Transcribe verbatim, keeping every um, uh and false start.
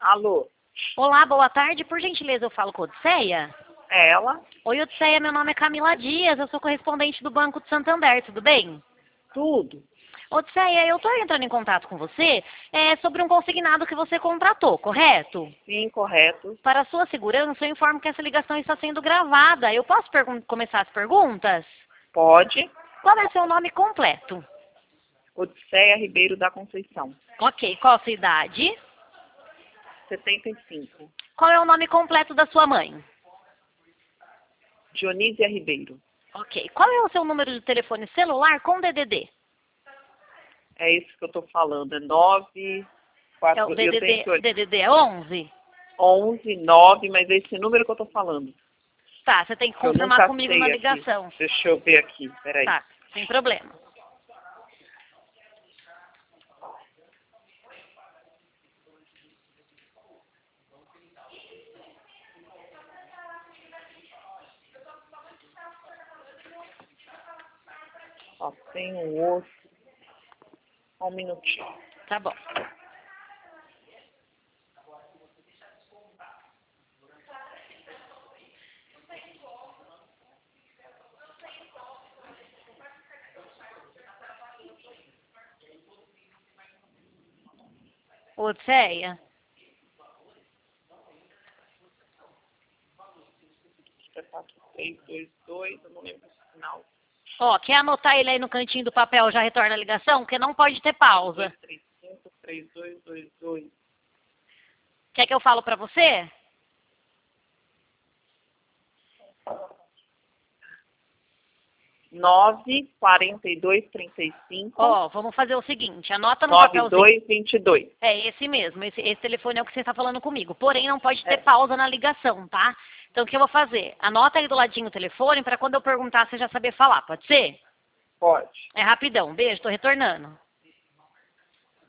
Alô? Olá, boa tarde. Por gentileza, eu falo com a Odisseia? É ela? Oi, Odisseia, meu nome é Camila Dias, eu sou correspondente do Banco de Santander, tudo bem? Tudo. Odisseia, eu estou entrando em contato com você é, sobre um consignado que você contratou, correto? Sim, correto. Para a sua segurança, eu informo que essa ligação está sendo gravada. Eu posso começar as perguntas? Pode. Qual é o seu nome completo? Odisseia Ribeiro da Conceição. Ok, qual a sua idade? setenta e cinco. Qual é o nome completo da sua mãe? Dionísia Ribeiro. Ok, qual é o seu número de telefone celular com D D D? É isso que eu tô falando. É nove... É o D D D, D D D é onze? onze, nove, mas é esse número que eu tô falando. Tá, você tem que Eu confirmar nunca comigo sei na aqui. ligação. Deixa eu ver aqui, peraí. Tá, sem problema. Ó, tem um outro. Só um minutinho. Tá bom. Odisseia? Acho que é quatro, três, dois, dois, eu não lembro o final. Ó, quer anotar ele aí no cantinho do papel, já retorna a ligação? Porque não pode ter pausa. dois, três, cinco, três, dois, dois, dois. Quer que eu falo pra você? nove, quarenta e dois, trinta e cinco. Ó, vamos fazer o seguinte, anota no nove, papelzinho. dois, vinte e dois. É esse mesmo, esse, esse telefone é o que você está falando comigo. Porém, não pode ter É. pausa na ligação, tá? Então, o que eu vou fazer? Anota aí do ladinho o telefone para quando eu perguntar você já saber falar, pode ser? Pode. É rapidão. Beijo, tô retornando.